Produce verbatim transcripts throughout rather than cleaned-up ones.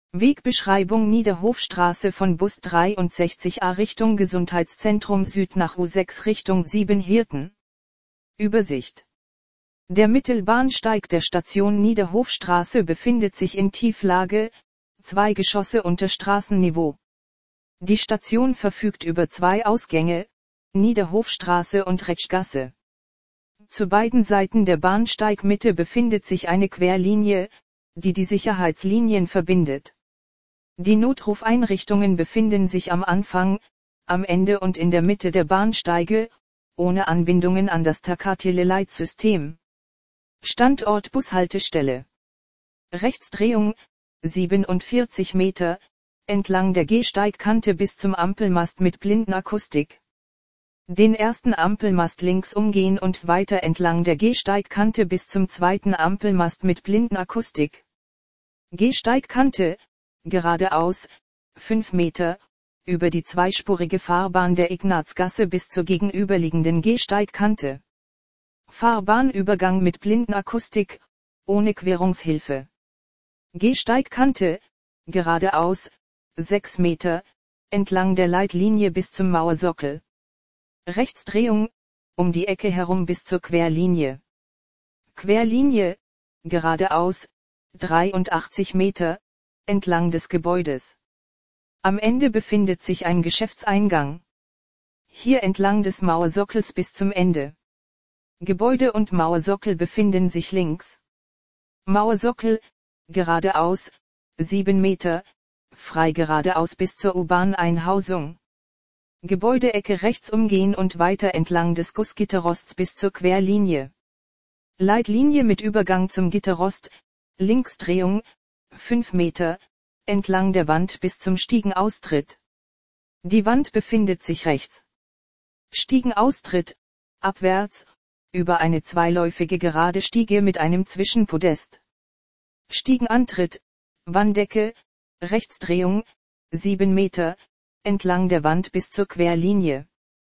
Wegbeschreibung: Niederhofstraße von Bus dreiundsechzig A Richtung Gesundheitszentrum Süd nach U sechs Richtung Siebenhirten. Übersicht: Der Mittelbahnsteig der Station Niederhofstraße befindet sich in Tieflage, zwei Geschosse unter Straßenniveau. Die Station verfügt über zwei Ausgänge, Niederhofstraße und Retschgasse. Zu beiden Seiten der Bahnsteigmitte befindet sich eine Querlinie, die die Sicherheitslinien verbindet. Die Notrufeinrichtungen befinden sich am Anfang, am Ende und in der Mitte der Bahnsteige, ohne Anbindungen an das Takateleleitsystem. Standort Bushaltestelle. Rechtsdrehung, siebenundvierzig Meter, entlang der Gehsteigkante bis zum Ampelmast mit Blindenakustik. Den ersten Ampelmast links umgehen und weiter entlang der Gehsteigkante bis zum zweiten Ampelmast mit Blindenakustik. Gehsteigkante, geradeaus, fünf Meter, über die zweispurige Fahrbahn der Ignatzgasse bis zur gegenüberliegenden Gehsteigkante. Fahrbahnübergang mit Blindenakustik, ohne Querungshilfe. Gehsteigkante, geradeaus, sechs Meter, entlang der Leitlinie bis zum Mauersockel. Rechtsdrehung, um die Ecke herum bis zur Querlinie. Querlinie, geradeaus, dreiundachtzig Meter, entlang des Gebäudes. Am Ende befindet sich ein Geschäftseingang. Hier entlang des Mauersockels bis zum Ende. Gebäude und Mauersockel befinden sich links. Mauersockel, geradeaus, sieben Meter, frei geradeaus bis zur U-Bahn-Einhausung. Gebäudeecke rechts umgehen und weiter entlang des Gussgitterrosts bis zur Querlinie. Leitlinie mit Übergang zum Gitterrost, Linksdrehung, fünf Meter, entlang der Wand bis zum Stiegenaustritt. Die Wand befindet sich rechts. Stiegenaustritt, abwärts, über eine zweiläufige gerade Stiege mit einem Zwischenpodest. Stiegenantritt, Wanddecke, Rechtsdrehung, sieben Meter, entlang der Wand bis zur Querlinie.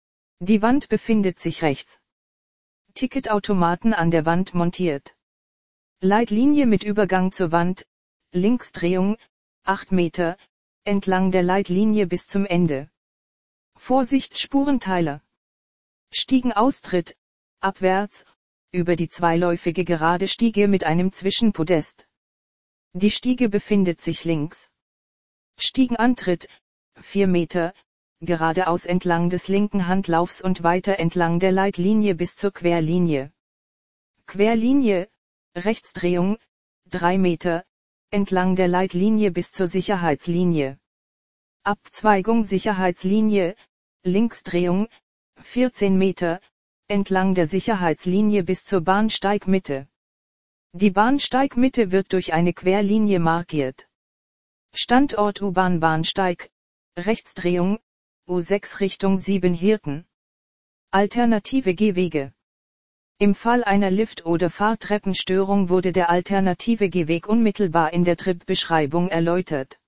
Die Wand befindet sich rechts. Ticketautomaten an der Wand montiert. Leitlinie mit Übergang zur Wand, Linksdrehung, acht Meter, entlang der Leitlinie bis zum Ende. Vorsicht Spurenteiler. Stiegenaustritt, abwärts, über die zweiläufige gerade Stiege mit einem Zwischenpodest. Die Stiege befindet sich links. Stiegenantritt, vier Meter, geradeaus entlang des linken Handlaufs und weiter entlang der Leitlinie bis zur Querlinie. Querlinie, Rechtsdrehung, drei Meter, entlang der Leitlinie bis zur Sicherheitslinie. Abzweigung Sicherheitslinie, Linksdrehung, vierzehn Meter, entlang der Sicherheitslinie bis zur Bahnsteigmitte. Die Bahnsteigmitte wird durch eine Querlinie markiert. Standort U-Bahn-Bahnsteig, Rechtsdrehung, U sechs Richtung Siebenhirten. Alternative Gehwege. Im Fall einer Lift- oder Fahrtreppenstörung wurde der alternative Gehweg unmittelbar in der Tripbeschreibung erläutert.